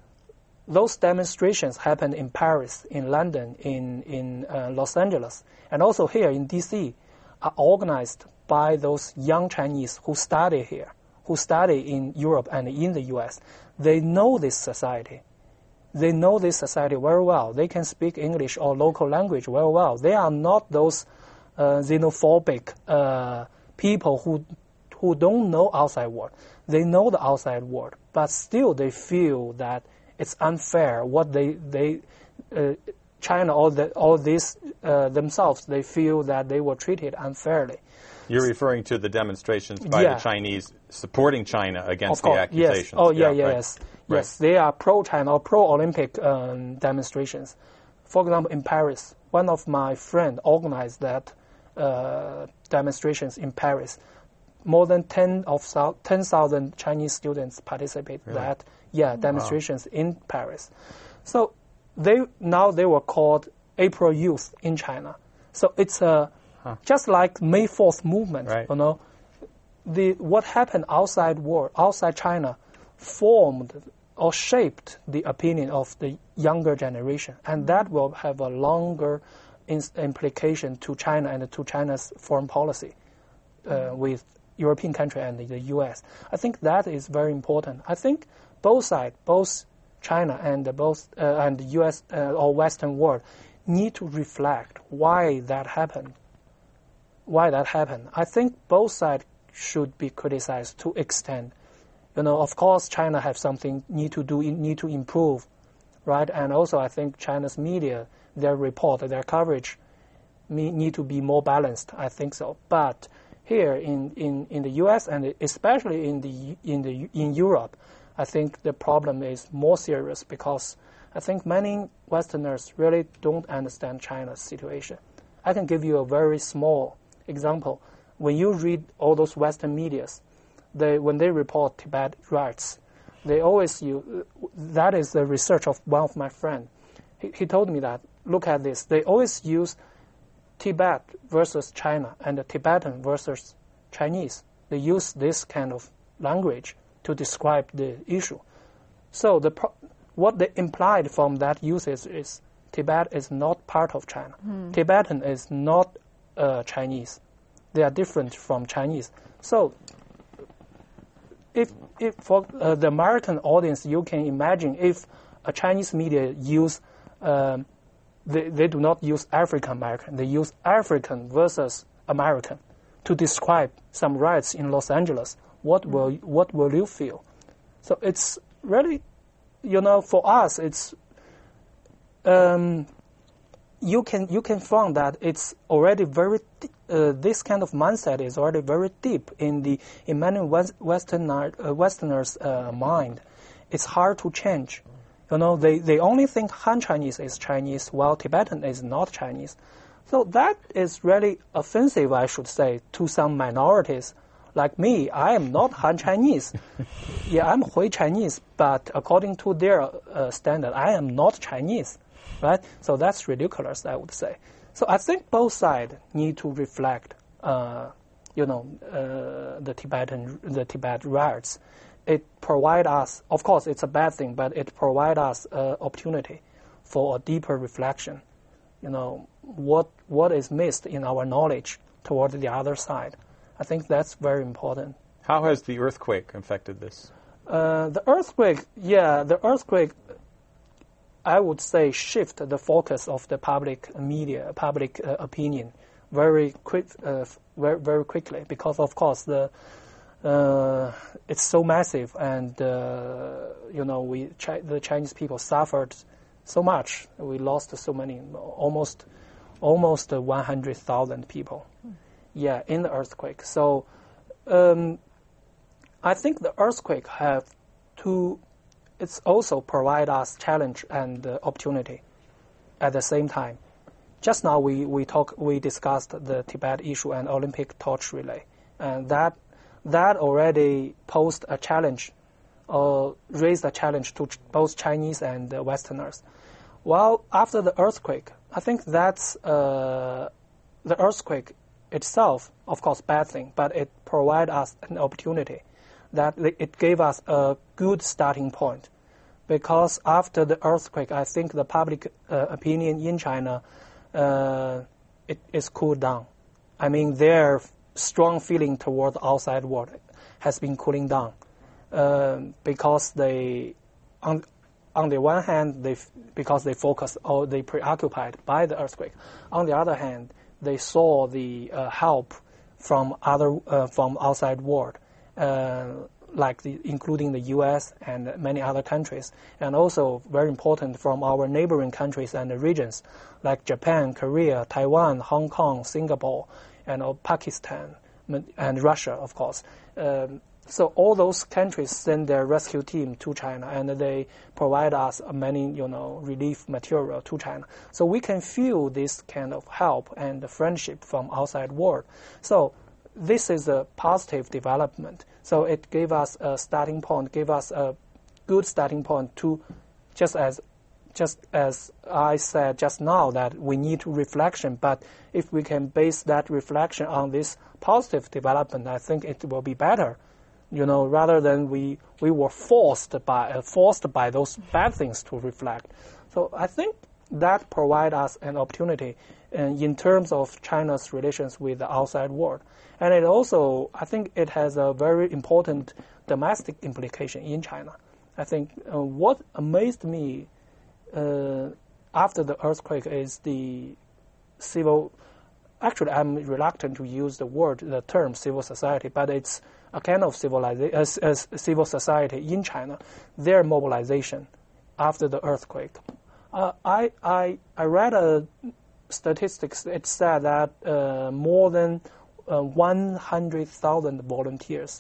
those demonstrations happened in Paris, in London, in in uh, Los Angeles, and also here in D C, are organized by those young Chinese who study here, who study in Europe and in the U S. They know this society. They know this society very well. They can speak English or local language very well. They are not those uh, xenophobic uh, people who who don't know outside world. They know the outside world, but still they feel that it's unfair. What they they uh, China all the all this uh, themselves, they feel that they were treated unfairly. You're referring to the demonstrations by yeah. the Chinese supporting China against of course, the accusations. Yes. Oh, yeah, yeah, yeah right. yes. Right. Yes, they are pro-China or pro-Olympic um, demonstrations. For example, in Paris, one of my friends organized that uh, demonstrations in Paris. More than ten of ten thousand Chinese students participate Really? that yeah demonstrations wow. in Paris. So they now they were called April Youth in China. So it's a huh. just like May fourth movement. Right. You know, the what happened outside world outside China formed or shaped the opinion of the younger generation, and that will have a longer in- implication to China and to China's foreign policy uh, with European country and the U S. I think that is very important. I think both sides, both China and both uh, and the U S uh, or Western world, need to reflect why that happened. Why that happened? I think both sides should be criticized to extent. You know, of course, China have something need to do, need to improve, right? And also, I think China's media, their report, their coverage, need to be more balanced. I think so. But here in, in, in the U S and especially in the in the in Europe, I think the problem is more serious because I think many Westerners really don't understand China's situation. I can give you a very small example. When you read all those Western medias, they when they report Tibet riots, they always use, that is the research of one of my friends. He, he told me that, look at this, they always use Tibet versus China and the Tibetan versus Chinese. They use this kind of language to describe the issue. So the pro- what they implied from that usage is Tibet is not part of China. Mm. Tibetan is not uh, Chinese. They are different from Chinese. So if, if for uh, the American audience, you can imagine if a Chinese media use, um, they, they do not use African American, they use African versus American to describe some riots in Los Angeles. What will what will you feel? So it's really, you know, for us, it's um, you can you can find that it's already very uh, this kind of mindset is already very deep in the in many Westerner uh, Westerners' uh, mind. It's hard to change. You know, they, they only think Han Chinese is Chinese, while Tibetan is not Chinese. So that is really offensive, I should say, to some minorities. Like me, I am not Han Chinese. Yeah, I'm Hui Chinese, but according to their uh, standard, I am not Chinese, right? So that's ridiculous, I would say. So I think both sides need to reflect, uh, you know, uh, the Tibetan, the Tibet riots. It provides us, of course, it's a bad thing, but it provides us an opportunity for a deeper reflection. You know, what what is missed in our knowledge toward the other side. I think that's very important. How has the earthquake affected this? Uh, the earthquake, yeah, the earthquake, I would say, shift the focus of the public media, public uh, opinion, very quick, uh, very very quickly, because of course the uh, it's so massive, and uh, you know we chi- the Chinese people suffered so much. We lost so many, almost almost one hundred thousand people. Mm. Yeah, in the earthquake. So um, I think the earthquake have to, it's also provide us challenge and uh, opportunity at the same time. Just now we, we talk we discussed the Tibet issue and Olympic torch relay, and that that already posed a challenge, or raised a challenge to ch- both Chinese and uh, Westerners. Well, after the earthquake, I think that's uh, the earthquake itself, of course, bad thing, but it provided us an opportunity that it gave us a good starting point. Because after the earthquake, I think the public uh, opinion in China uh, it is cooled down. I mean, their strong feeling toward the outside world has been cooling down uh, because they, on, on the one hand, they because they focus or they preoccupied by the earthquake. On the other hand, they saw the uh, help from other uh, from outside world, uh, like the, including the U S and many other countries, and also very important from our neighboring countries and the regions, like Japan, Korea, Taiwan, Hong Kong, Singapore, and uh, Pakistan, and Russia, of course. Um, so all those countries send their rescue team to China, and they provide us many, you know, relief material to China. So we can feel this kind of help and the friendship from outside world. So this is a positive development. So it gave us a starting point, gave us a good starting point to, just as, just as I said just now, that we need reflection. But if we can base that reflection on this positive development, I think it will be better. You know, rather than we, we were forced by uh, forced by those bad things to reflect. So I think that provides us an opportunity uh, in terms of China's relations with the outside world. And it also, I think it has a very important domestic implication in China. I think uh, what amazed me uh, after the earthquake is the civil, actually I'm reluctant to use the word, the term civil society, but it's a kind of civilization, as, as civil society in China, their mobilization after the earthquake. Uh, I, I I read a statistics. It said that uh, more than uh, one hundred thousand volunteers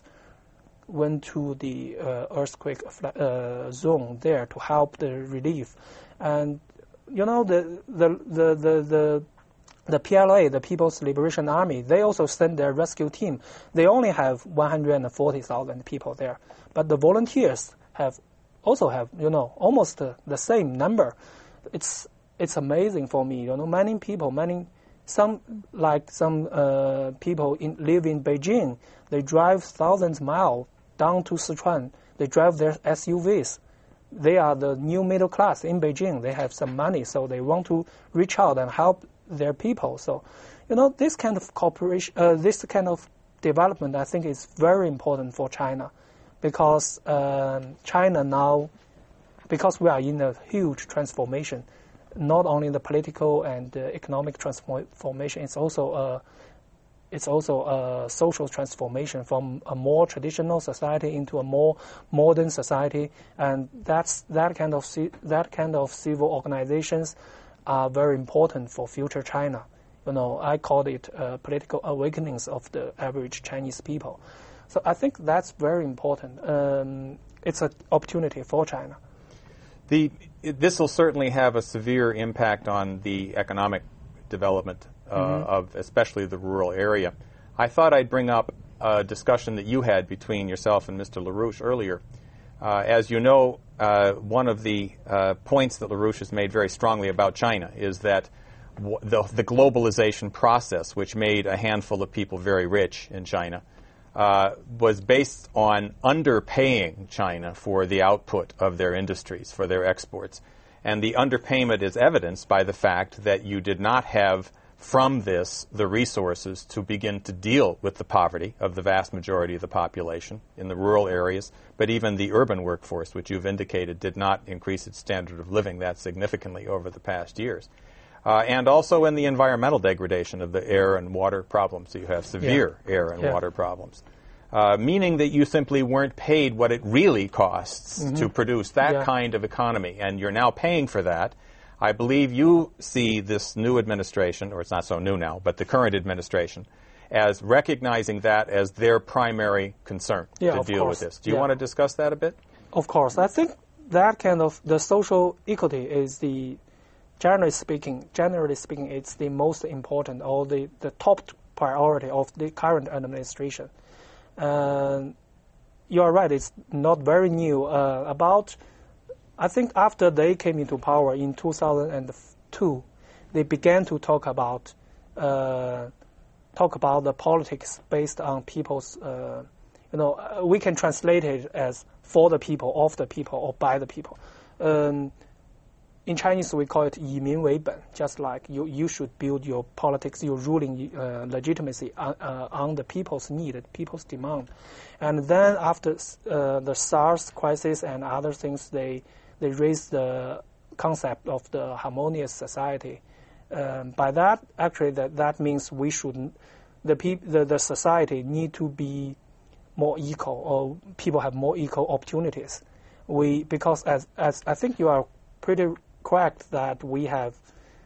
went to the uh, earthquake uh, zone there to help the relief. And, you know, the, the, the, the, the, the P L A, the People's Liberation Army, they also sent their rescue team. They only have one hundred forty thousand people there. But the volunteers have also have, you know, almost uh, the same number. It's it's amazing for me, you know, many people, many, some, like some uh, people in, live in Beijing, they drive thousands of miles down to Sichuan. They drive their S U Vs. They are the new middle class in Beijing. They have some money, so they want to reach out and help their people. So, you know, this kind of cooperation, uh, this kind of development, I think, is very important for China, because um, China now, because we are in a huge transformation, not only the political and uh, economic transformation, it's also a It's also a social transformation from a more traditional society into a more modern society, and that's that kind of that kind of civil organizations are very important for future China. You know, I call it uh, political awakenings of the average Chinese people. So I think that's very important. Um, it's an opportunity for China. The this will certainly have a severe impact on the economic development Uh, mm-hmm. of especially the rural area. I thought I'd bring up a discussion that you had between yourself and Mister LaRouche earlier. Uh, as you know, uh, one of the uh, points that LaRouche has made very strongly about China is that w- the, the globalization process, which made a handful of people very rich in China, uh, was based on underpaying China for the output of their industries, for their exports. And the underpayment is evidenced by the fact that you did not have from this the resources to begin to deal with the poverty of the vast majority of the population in the rural areas, but even the urban workforce, which you've indicated did not increase its standard of living that significantly over the past years. Uh, and also in the environmental degradation of the air and water problems. So you have severe yeah. air and yeah. water problems. Uh, meaning that you simply weren't paid what it really costs mm-hmm. to produce that yeah. kind of economy, and you're now paying for that. I believe you see this new administration, or it's not so new now, but the current administration, as recognizing that as their primary concern yeah, to deal course. with this. Do you yeah. want to discuss that a bit? Of course. I think that kind of, the social equity is the, generally speaking, generally speaking, it's the most important, or the, the top priority of the current administration. Uh, you are right, it's not very new. Uh, about I think after they came into power in two thousand two, they began to talk about uh, talk about the politics based on people's. Uh, you know, we can translate it as for the people, of the people, or by the people. Um, in Chinese, we call it 以民为本, just like you, you should build your politics, your ruling uh, legitimacy on, uh, on the people's need, people's demand. And then after uh, the SARS crisis and other things, they they raised the concept of the harmonious society. Um, by that, actually, that, that means we should, the, peop, the the society need to be more equal, or people have more equal opportunities. We because as as I think you are pretty correct that we have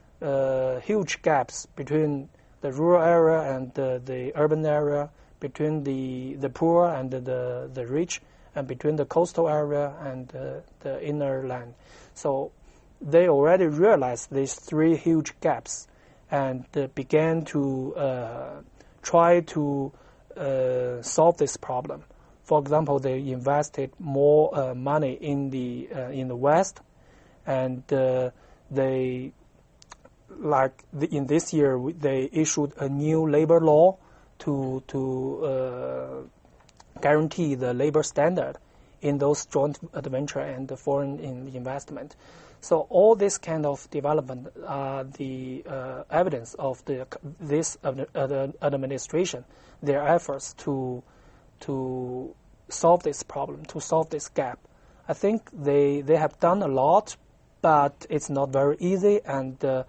uh, huge gaps between the rural area and the, the urban area, between the the poor and the the, the rich, and between the coastal area and uh, the inner land. So they already realized these three huge gaps and uh, began to uh, try to uh, solve this problem. For example, they invested more uh, money in the uh, in the West, and uh, they, like the, in this year, they issued a new labor law to to uh, guarantee the labor standard in those joint venture and the foreign in investment. So all this kind of development are the uh, evidence of the this uh, administration, their efforts to to solve this problem, to solve this gap. I think they they have done a lot, but it's not very easy. And uh,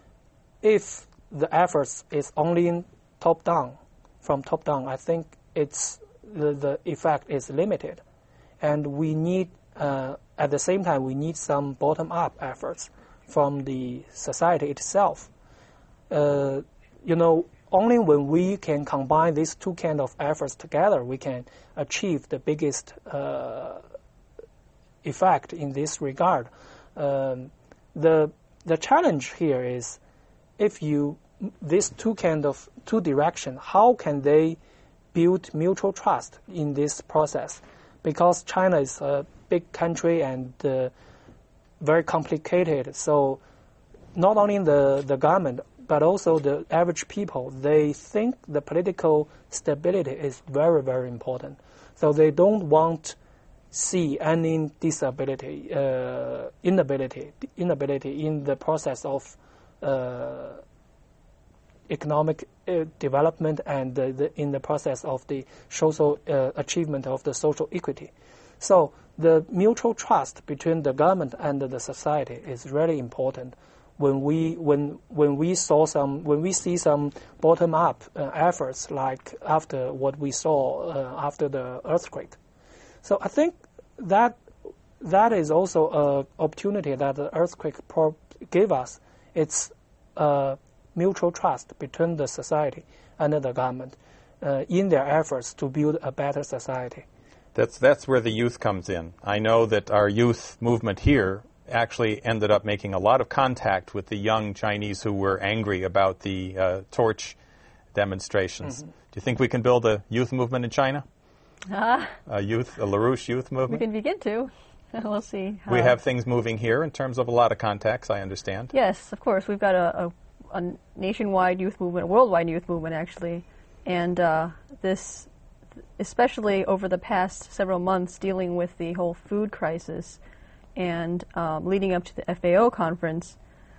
if the efforts is only top down, from top down, I think it's the, the effect is limited, and we need. Uh, at the same time, we need some bottom-up efforts from the society itself. Uh, you know, only when we can combine these two kind of efforts together, we can achieve the biggest uh, effect in this regard. Um, the the challenge here is if you these two kind of two direction, how can they build mutual trust in this process? Because China is a big country and uh, very complicated. So not only the, the government, but also the average people, they think the political stability is very, very important. So they don't want see any disability, uh, inability, inability in the process of uh, economic uh, development and uh, the, in the process of the social uh, achievement of the social equity. So the mutual trust between the government and the society is really important. When we when when we saw some when we see some bottom up uh, efforts like after what we saw uh, after the earthquake. So I think that that is also an opportunity that the earthquake pro- gave us. It's uh, mutual trust between the society and the government uh, in their efforts to build a better society. That's that's where the youth comes in. I know that our youth movement here actually ended up making a lot of contact with the young Chinese who were angry about the uh, torch demonstrations. Mm-hmm. Do you think we can build a youth movement in China? Ah. A youth, a LaRouche youth movement? We can begin to. We'll see. We have things moving here in terms of a lot of contacts, I understand. Yes, of course. We've got a, a, a nationwide youth movement, a worldwide youth movement, actually. And uh, this, especially over the past several months, dealing with the whole food crisis and um, leading up to the F A O conference,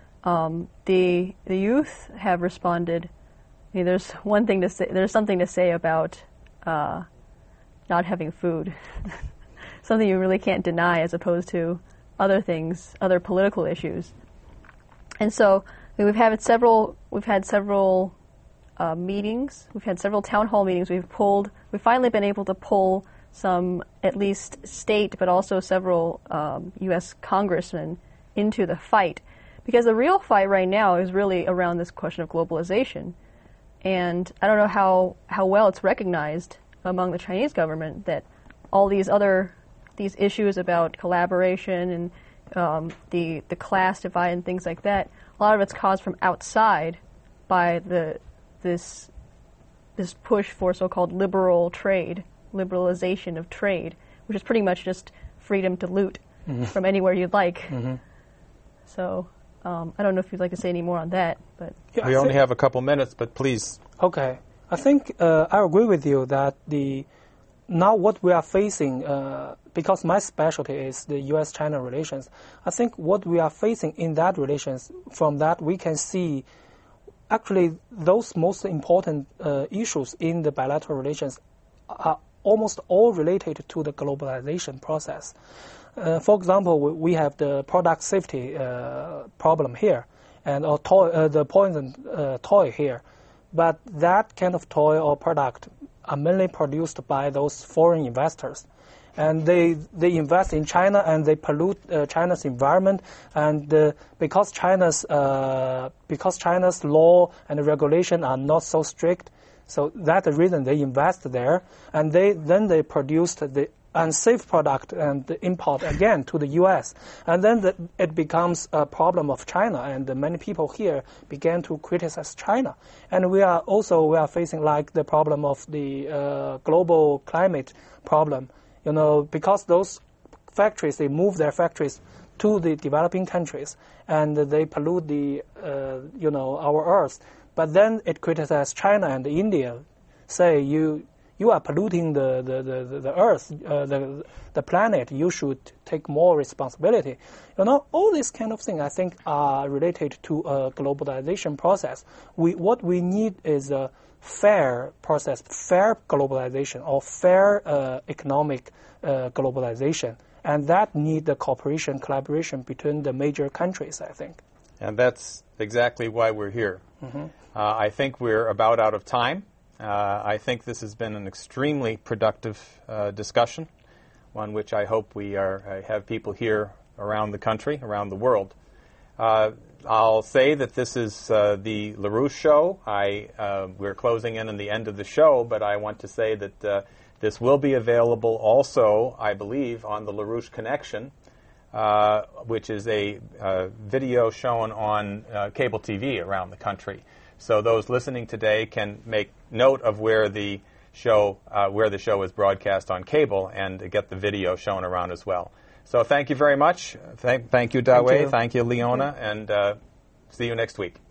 um, the the youth have responded. I mean, there's one thing to say. There's something to say about uh, not having food, something you really can't deny, as opposed to other things, other political issues. And so I mean, we've had several. We've had several uh, meetings. We've had several town hall meetings. We've pulled. We've finally been able to pull some, at least state, but also several um, U S congressmen into the fight. Because the real fight right now is really around this question of globalization. And I don't know how, how well it's recognized among the Chinese government that all these other, these issues about collaboration and um, the, the class divide and things like that, a lot of it's caused from outside by the, this, this push for so-called liberal trade. Liberalization of trade, which is pretty much just freedom to loot mm-hmm. from anywhere you'd like. Mm-hmm. So um, I don't know if you'd like to say any more on that, but yeah, we only have a couple minutes, but please. Okay, I think uh, I agree with you that the now what we are facing, uh, because my specialty is the U S China relations. I think what we are facing in that relations, from that we can see actually those most important uh, issues in the bilateral relations are almost all related to the globalization process. Uh, for example, we have the product safety uh, problem here, and or toy, uh, the poison uh, toy here. But that kind of toy or product are mainly produced by those foreign investors. And they they invest in China and they pollute uh, China's environment. And uh, because China's uh, because China's law and regulation are not so strict, so that's the reason they invest there, and they then they produced the unsafe product and the import again to the U S. And then the, it becomes a problem of China, and many people here began to criticize China. And we are also we are facing like the problem of the uh, global climate problem, you know, because those factories, they move their factories to the developing countries, and they pollute the uh, you know our earth. But then it criticizes China and India, say you you are polluting the the, the, the earth, uh, the the planet. You should take more responsibility. You know, all these kind of things I think are related to a globalization process. We what we need is a fair process, fair globalization, or fair uh, economic uh, globalization, and that need the cooperation, collaboration between the major countries, I think. And that's exactly why we're here. Mm-hmm. Uh, I think we're about out of time. Uh, I think this has been an extremely productive uh, discussion, one which I hope we are uh, have people here around the country, around the world, Uh, I'll say that this is uh, the LaRouche Show. I, uh, we're closing in on the end of the show, but I want to say that uh, this will be available also, I believe, on the LaRouche Connection, uh, which is a uh, video shown on uh, cable T V around the country. So those listening today can make note of where the show uh, where the show is broadcast on cable and get the video shown around as well. So thank you very much. Thank, thank you, Dawei. Thank you, thank you Leona. And uh, see you next week.